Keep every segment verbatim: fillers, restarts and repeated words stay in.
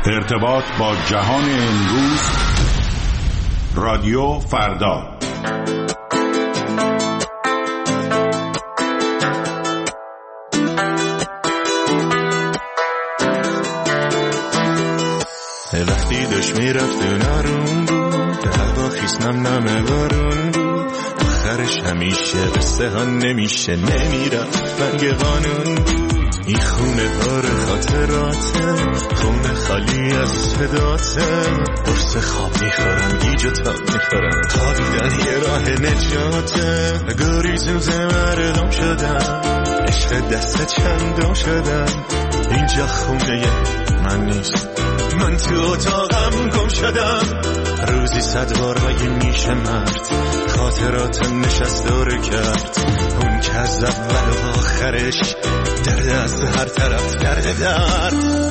ارتباط با جهان امروز، رادیو فردا. وقتی داشت میرفت و نارون بود، هوا خیس نم نم بارون بود، آخرش همیشه قصه ها نمیشه نمیرفت مرگ قانون بود. این خونه دار خاطراته، خونه خالی از صداته، قرص خواب میخورم گیج و تاب میخورم، خوابیدن یه راه نجاته. گریزم زمردم شدم، عشق دست چندم شدم، اینجا خونه من نیست، من تو اتاقم گم شدم. روزی صد بار مگه میشه مرد خاطراتم نشست داره کرد، اون که از اول و آخرش درد از هر طرف درد درد.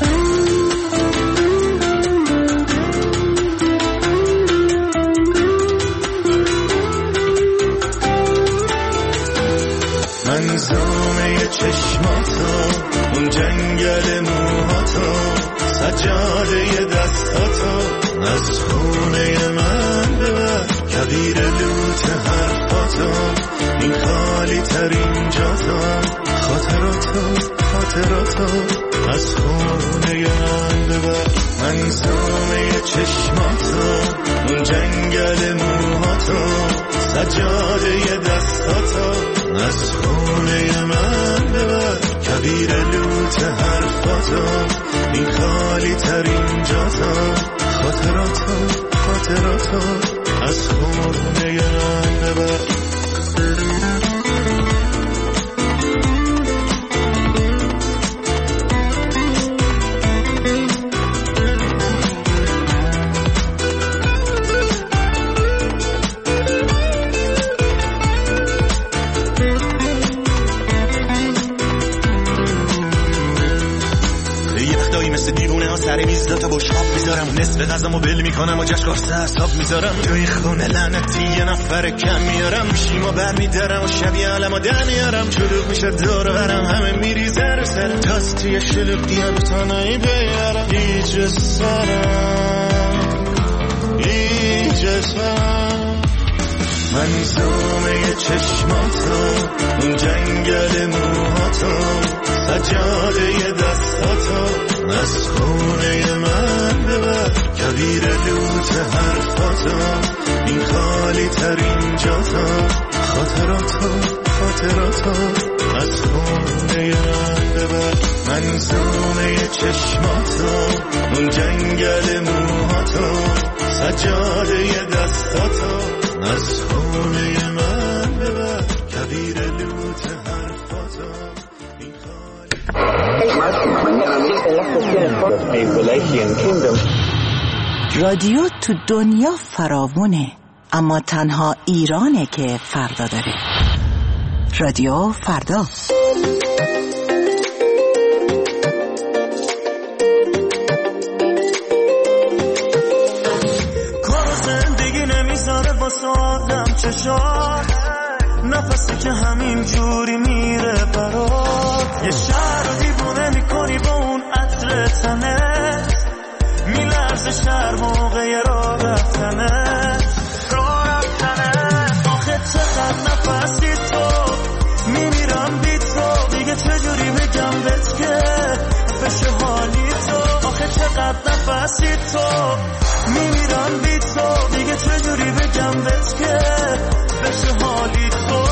منظومه چشماتو، اون جنگل موهاتو، سجاده دستاتو از خونه من ببر، کبیر لوت حرفاتو، این خالی ترین جاتو، خاطراتو خاطراتو از خونه من ببر. منظومه چشماتو، اون جنگل موهاتو، سجاده دستاتو از خونه من ببر، کبیر لوت حرفاتو، این خالی ترین جاتو، خاطراتو خاطراتو از خونه من ببر. سر میز دو تا بشقاب میذارم، نصف غذامو بل میکنم و جشن قرص حساب میذارم. توی خونه لعنتی یه نفر کم میارم، شیما بر میدارم و شبیه عالمو در میارم. شلوغ میشه دور و برم، همه میریزه رو سرم، تاز توی شلوغ دیام تانایی بیارم. ایجه سرم ایجه سرم. منظومه چشماتو، اون جنگل موهاتو، سجاده دستاتو از خونه من ببر، کبیر لوت حرفاتو، این خالی ترین جاتو، خاطراتو خاطراتو از خونه من ببر. منظومه چشماتو، اون جنگل موهاتو، سجاده دستاتو از خونه من ببر، کبیر لوت حرفاتو، این رادیو تو دنیا فراوونه، اما تنها ایرانه که فردا داره. رادیو فردا. کار زندگی نمیذاره واسه آدم چشات، نفسی که همین جوری میره برات. یه شهر رو دیوونه میکنی با اون عطر تنت، میلرزه شهر موقع راه رفتنت راه رفتنت. آخه چقدر نفسی تو، میمیرم بی تو، دیگه چجوری بگم بهت که بشه حالی تو. آخه چقدر نفسی تو، میمیرم بی تو، دیگه چجوری بگم بهت که بشه حالی تو.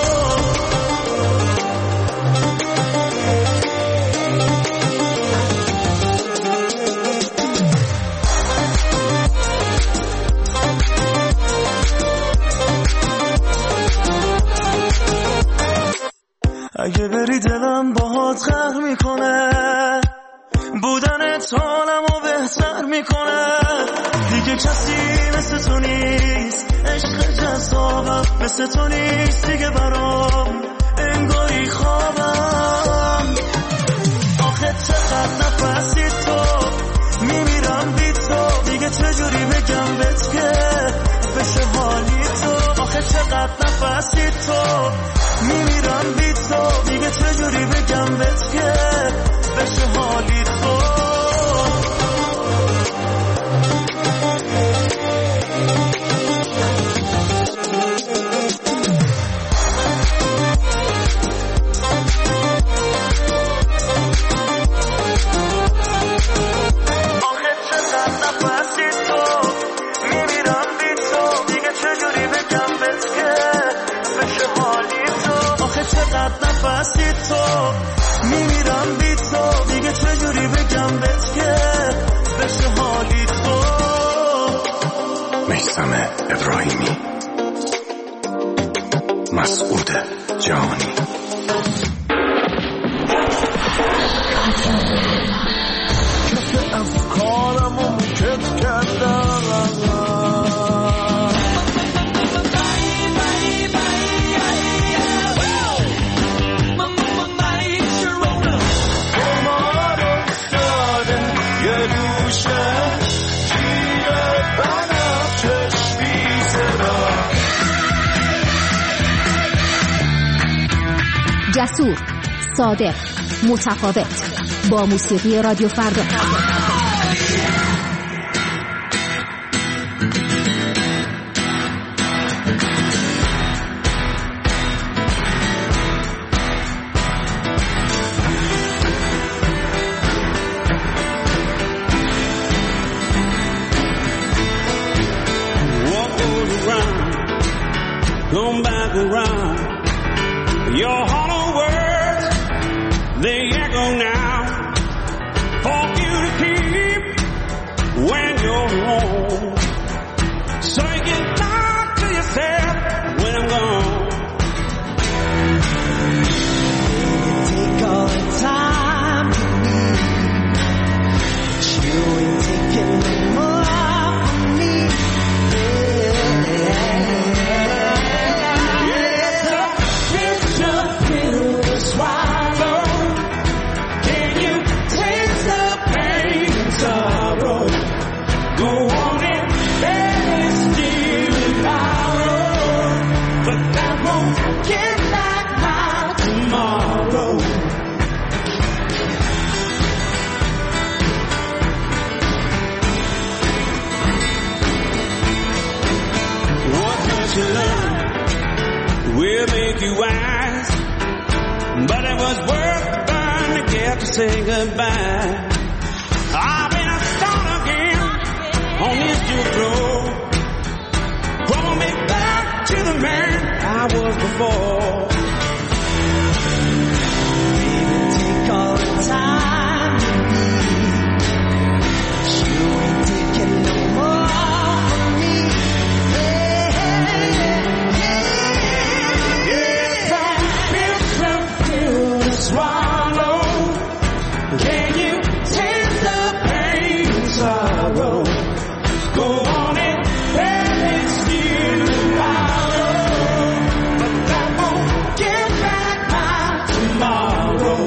اگه بری دلم باهات غرق میکنه، بودنت حالمو بهتر میکنه. دیگه کسی مثل تو نیست، عشق جذابم مثل تو نیست دیگه برام، انگاری خوابم. آخه چقدر نفسی تو، میمیرم بی تو، دیگه چجوری بگم بهت که بشه حالی تو. آخه چقدر نفسی تو، میمیرم بی تو، دیگه چجوری بگم بهت که بشه حالی تو. جسور، صادق، متفاوت، با موسیقی رادیو فردا. Come back around. Your hollow words, they echo now for you to keep when you're alone. So you can talk to yourself when I'm gone. Take all the time you need, but you ain't taking no more from me. Yeah. We'll make you wise, but it was worth the burn to get to say goodbye. I've been a start again on this duke road, pulling me back to the man I was before. Baby, take all the time you need, but you ain't taking no more from me. Swallow. Can you taste the pain and sorrow? Go on and let it steal tomorrow, but that won't get back my tomorrow.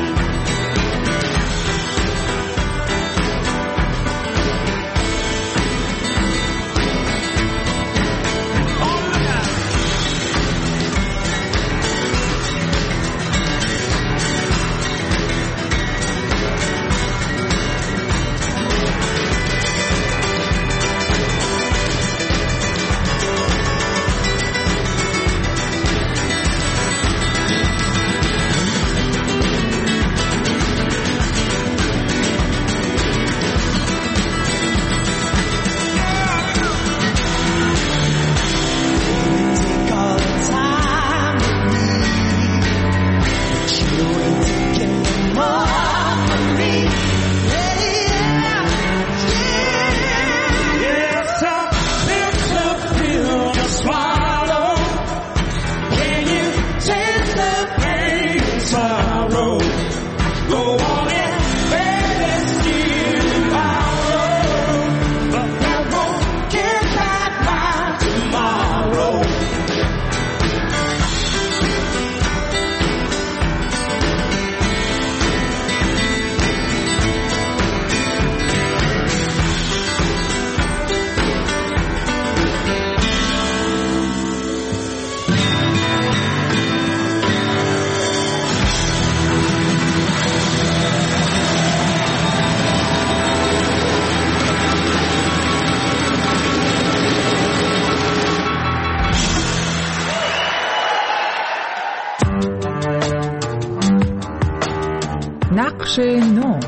نقش نو.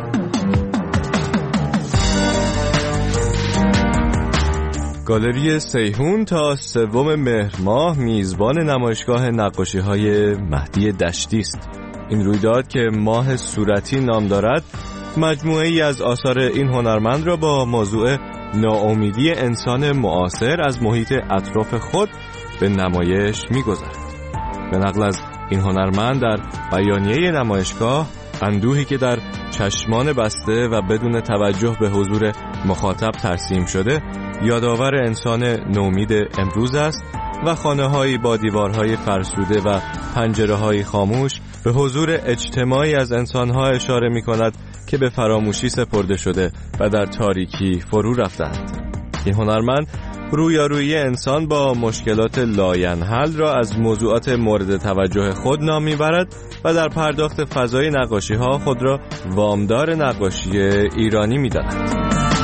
گالری سیحون تا سوم مهر ماه میزبان نمایشگاه نقاشی‌های مهدی دشتی است. این رویداد که ماه صورتی نام دارد، مجموعه ای از آثار این هنرمند را با موضوع ناامیدی انسان معاصر از محیط اطراف خود به نمایش می‌گذارد. به نقل از این هنرمند در بیانیه نمایشگاه، اندوهی که در چشمان بسته و بدون توجه به حضور مخاطب ترسیم شده یادآور انسان نومید امروز است و خانه‌هایی با دیوارهای فرسوده و پنجره‌های خاموش به حضور اجتماعی از انسان‌ها اشاره می‌کند که به فراموشی سپرده شده و در تاریکی فرو رفتند. این هنرمند رویارویی انسان با مشکلات لاینحل را از موضوعات مورد توجه خود نام میبرد و در پرداخت فضای نقاشی ها خود را وامدار نقاشی ایرانی میداند.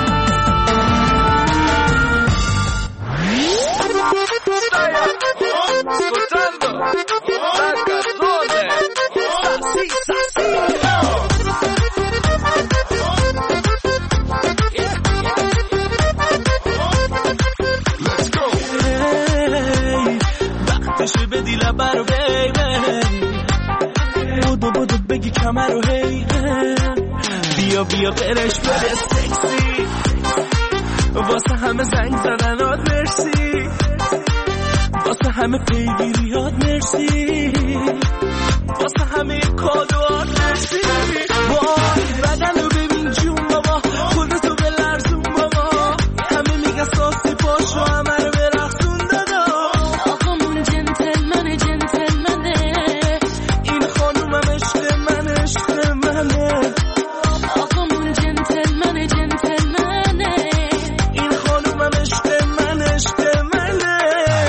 کمرو هی بیا بیا برش بره سکسی واسه همه زنگ زدنات مرسی واسه همه پیگیریات مرسی واسه همه کادوات مرسی وای بدن رو ببین جون بابا خودتو بلرزون بابا همه میگه ساسی پاشو همه رو برقصون دادا آقامون جنتلمنه جنتلمنه این خانومم عشق من عشق منه آقامون جنتلمنه جنتلمنه این خانومم عشق من عشق منه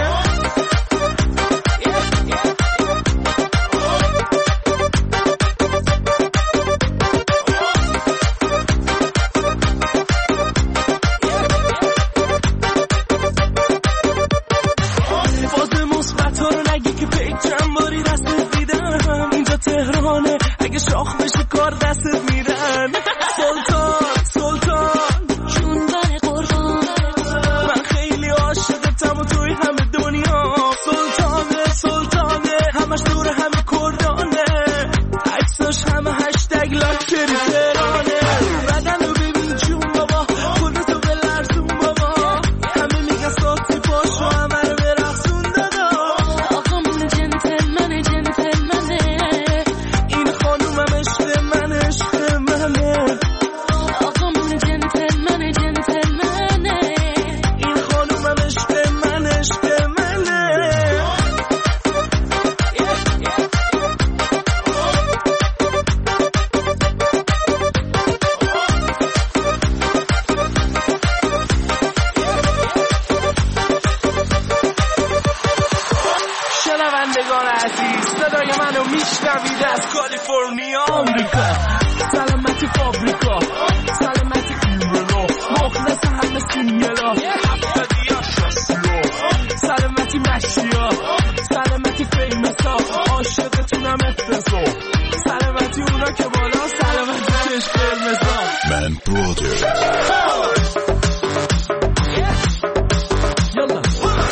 باز مثبت ها رو نگی که پیک چند باری دستت دیدم اینجا تهرانه اگه شاخ بشه کار دستت میرن سلطان سلطان جون بر قربان من خیلی عاشقتم و توی همه دنیا سلطانه سلطانه همش دور همه کردانه عکساش همه هشتگ لاکچری تهرانه بدن رو ببین جون بابا خودتو بلرزون بابا همه میگن ساسی پاشو همه رو برقصون دادا آقامون جنتلمنه جنتلمنه این خانومم عشق من عشق منه آقامون جنتلمنه جنتلمنه این خانومم عشق من عشق منه شنوندگان عزیز صدای منو میشنوید از کالیفرنیا آمریکا سلامتی فابریکا سلامتی ایمرلو مخلص همه سینگلا هفتادی ها شستلو سلامتی مشیا سلامتی فیمسا عاشقتونم افرزو سلامتی اونا که بالا سلامتی چشم قرمزا من برادر یالا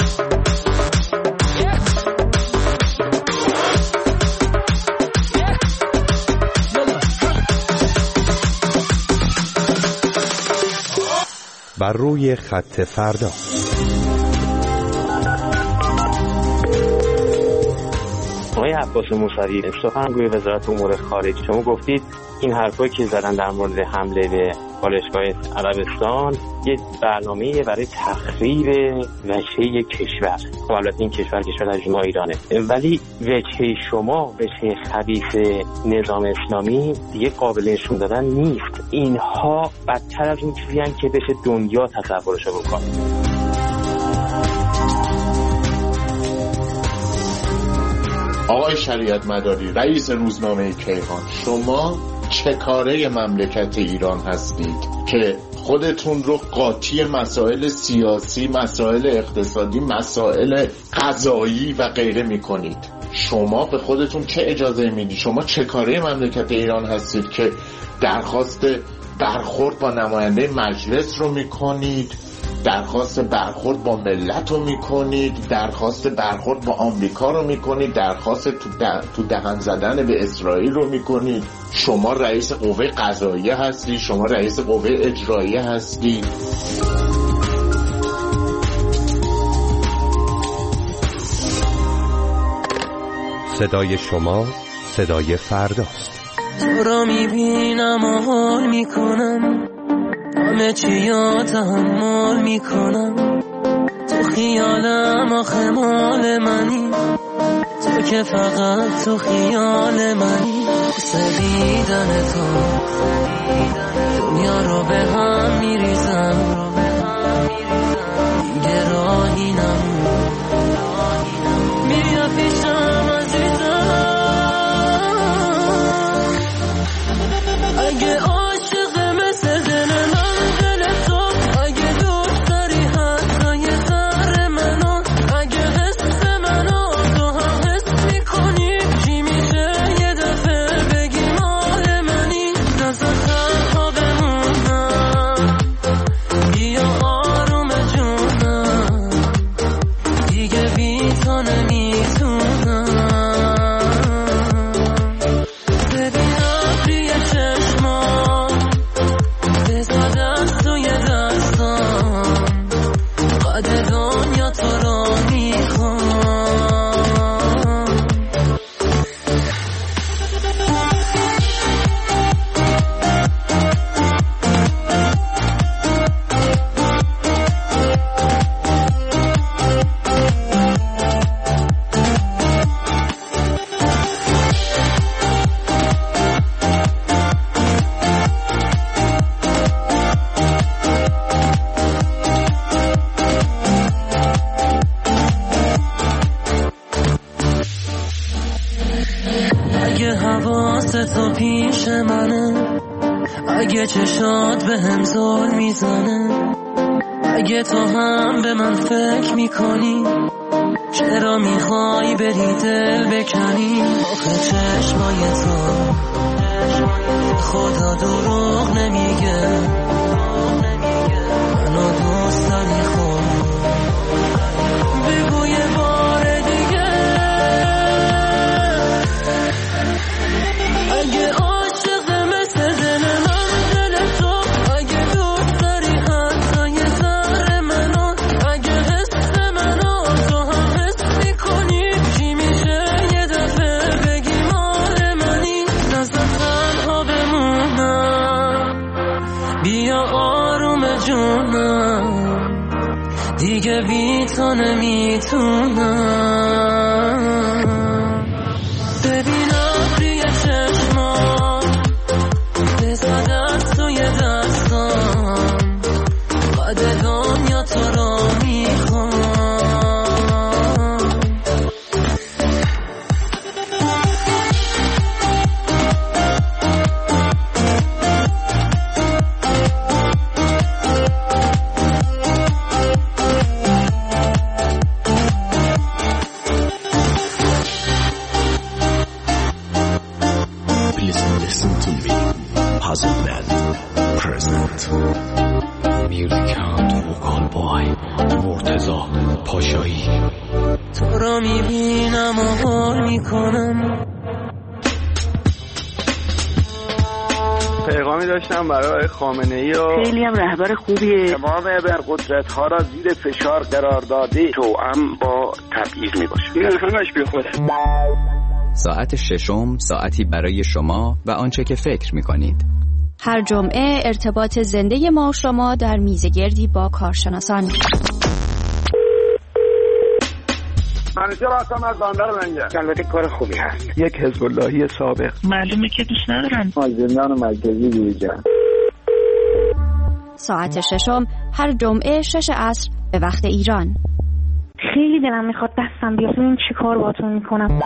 بر روی خط فردا. آقای عباس موسوی سخنگوی وزارت امور خارجه، شما گفتید این حرفایی که زدن در مورد حمله به بالشگاه عربستان یه برنامه‌ای برای تخریب وجهه کشور. خب البته این کشور کشور ترجمه ایرانه، ولی وجهه شما وجهه خبیث نظام اسلامی دیگه قابل نشون دادن نیست. اینها بدتر از اون چیزی هستند که بشه دنیا تصورشو بکنه. آقای شریعت مداری، رئیس روزنامه کیهان، شما چه کاره مملکت ایران هستید که خودتون رو قاطی مسائل سیاسی، مسائل اقتصادی، مسائل قضایی و غیره میکنید؟ شما به خودتون چه اجازه میدید؟ شما چه کاره مملکت ایران هستید که درخواست برخورد با نماینده مجلس رو میکنید، درخواست برخورد با ملت رو میکنید، درخواست برخورد با آمریکا رو میکنید، درخواست تو, ده، تو دهن زدن به اسرائیل رو میکنید؟ شما رئیس قوه قضاییه هستی، شما رئیس قوه اجراییه هستی. صدای شما صدای فرداست. تو را میبینم و حال میکنم، همه چی یادم مال میکنم، تو خیالم آخه مال منی، تو که فقط تو خیال منی. سدیدن تو دنیا رو به هم میریزم، دیگه تو پیش منه، اگه چشات به هم زل میزنه، اگه تو هم به من فکر میکنی، چرا میخوای بری دل بکنی؟ آخه چشمای تو خدا دروغ نمیگه، منو دوست داری خود بگو یه بار دیگه. اگه عاشق مثل دل من دل تو، اگه دوست داری حتی یه ذره منو، اگه حس منو تو هم حس میکنی، چی میشه یه دفعه بگی مال منی؟ نزد تنها بمونم، بیا آروم جونم، دیگه بی تو نمیتونم. ببینم روی چشمام بزا دست توی دستام، بعد دنیا تو رو میخوام. تو رو میبینم و حال میکنم. پیغامی داشتم برای خامنه‌ای و خیلی هم رهبر خوبیه. تمام ابرقدرت ها را زیر فشار قرار داده، توأم با تبعیض میباشه. این همش بی خوده. ساعت ششم ساعتی برای شما و آنچه که فکر میکنید. هر جمعه ارتباط زنده ما و شما در میزگردی با کارشناسان. منیجر هستم از بندر منجر. البته کار خوبی هست. یک حزب اللهی سابق. معلومه که دوست ندارم. از زندان مرکزی بیرون. ساعت ششم هر جمعه شش عصر به وقت ایران. خیلی دلم میخواد دستم بیاد، ببین چی کار باهاتون میکنم.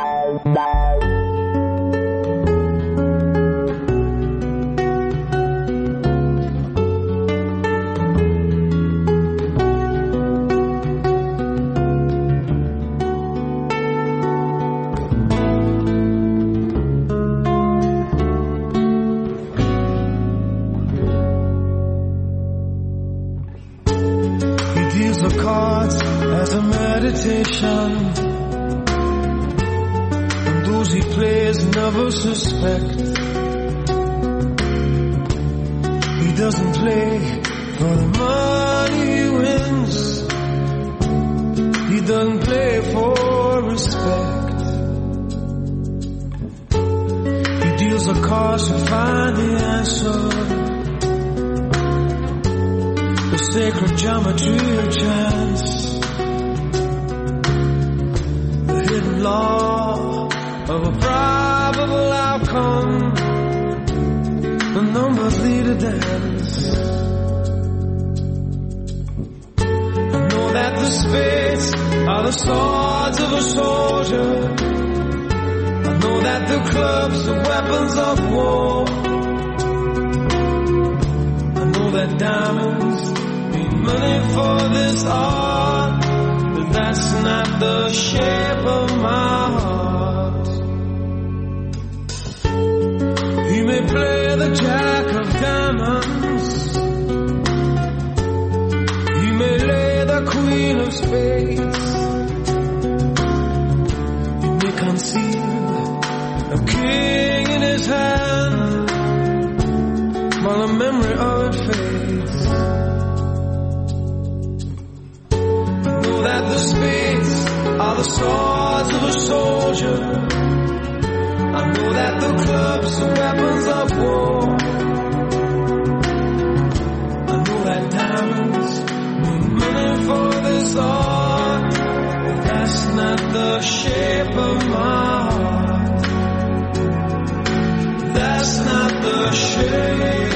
As a meditation, and those he plays never suspect. He doesn't play for the money he wins, he doesn't play for respect. He deals the cards to find the answer, the sacred geometry of chance, the hidden law of a probable outcome. The numbers lead a dance. I know that the spades are the swords of a soldier. I know that the clubs are weapons of war. I know that diamonds mean money for this art, but that's not the shape of my heart. He may play the jack of diamonds, he may lay the queen of spades, he may conceal a king in his hand while the memory of it fades. I know that the spades are the swords of a soldier. I know that the clubs are weapons of war. I know that diamonds mean money for this art, but that's not the shape of my heart. That's not the shape,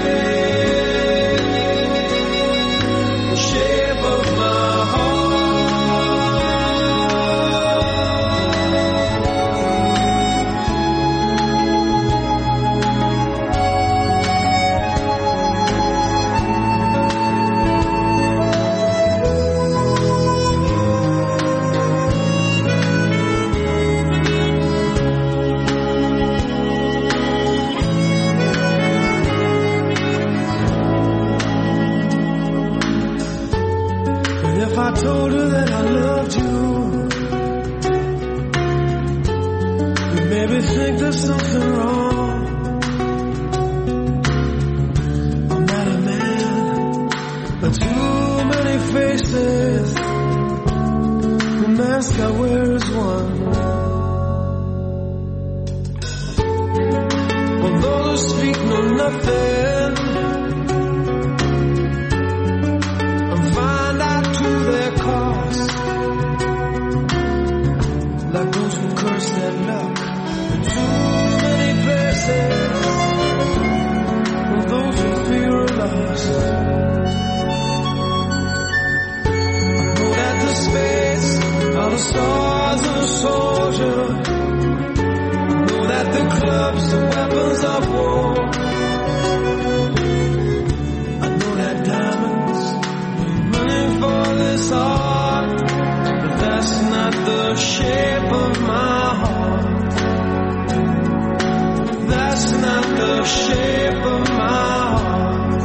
shape of my heart. if I told her that I loved you? You maybe think there's something wrong. I'm not a man, but too many faces. The mask I wear is one. Although they speak no nothing, and find out to their cost, like those who curse their luck in too many places, and those who fear are lost. I know that the space are the stars of a soldier. I know that the clubs are weapons of war. I know that diamonds are money for this art, but that's not the shape of my heart. That's not the shape of my heart.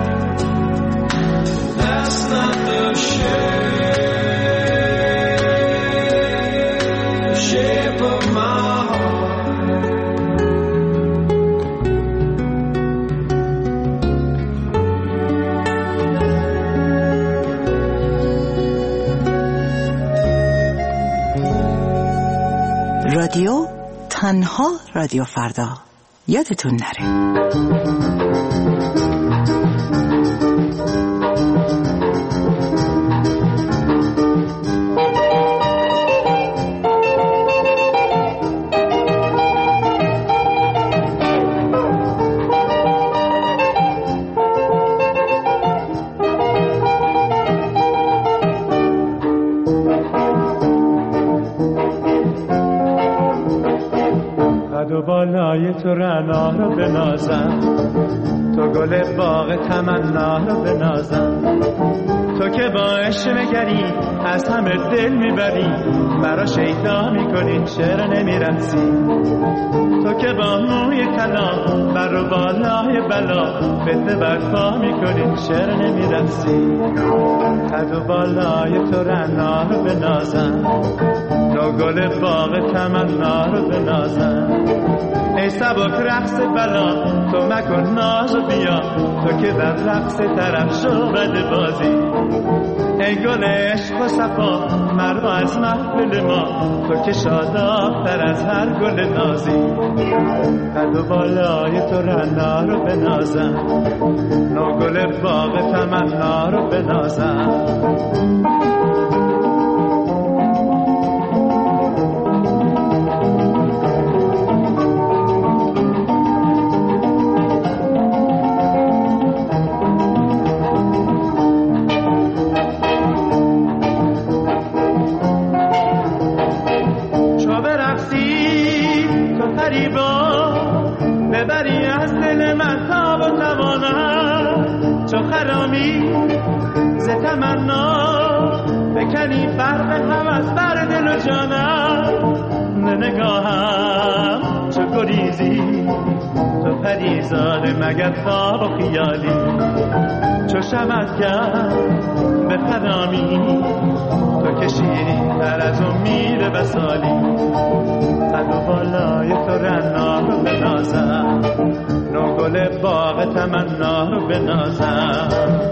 That's not the shape, shape of my heart. رادیو تنها رادیو فردا، یادتون نره. و بالای تو رعنا رو بنازم، تو گل باغ تمنا رو بنازم، تو که با عشق نگری از همه دل میبری، مرا شیدا میکنی چرا نمیرسی، تو که با موی طلا بر و بالای بلا فتنه برپا میکنی چرا نمیرسی، قد و بالای تو رعنا رو بنازم، تو گل باغ تمنا رو بنازم، ای سبک رقص بلا تو مکن ناز و بیا، تو که در رقص طرف شو بد بازی، ای گل عشق و صفا مرو از محفل ما، تو که شاداب‌تر از هر گل نازی، قد و بالای تو رعنا رو بنازم، نو گل باغ تمنا رو بنازم. ببری از دل من تاب و توانم، چو خرامی ز تمنا بکنی فرق هم از بر دل و جانم، نگاهم چو گریزی تو پریزاده مگر خواب و خیالی، چو شمعت کرد به خرامی تو که شیرین تر از امید وصالی، قد و بالای تو رعنا رو بنازم، نو گل باغ تمنا رو بنازم.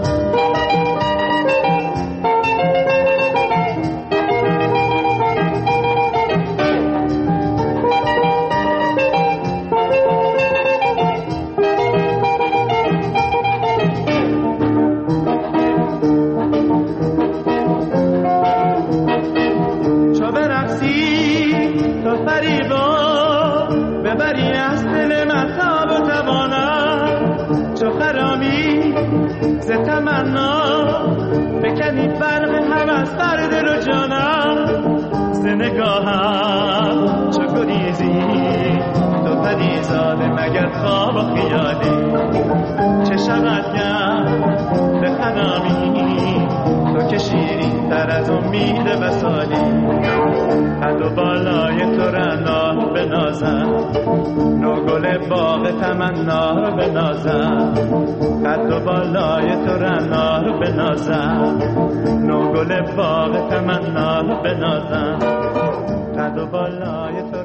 ببری از دل من تاب و توانم، چو خرامی ز تمنا بکنی فرق هم از بر دل و جانم، ز نگاهم چو گریزی تو پریزاده مگر خواب و خیالی، چه شود کرد به خرامی تو که شیرین تر از امید وصالی، قد و بالای تو رعنا بنازم، نو گل باغ تمنا رو بنازم، قد و بالای تو رعنا رو بنازم، نو گل باغ تمنا رو بنازم، قد و بالای تو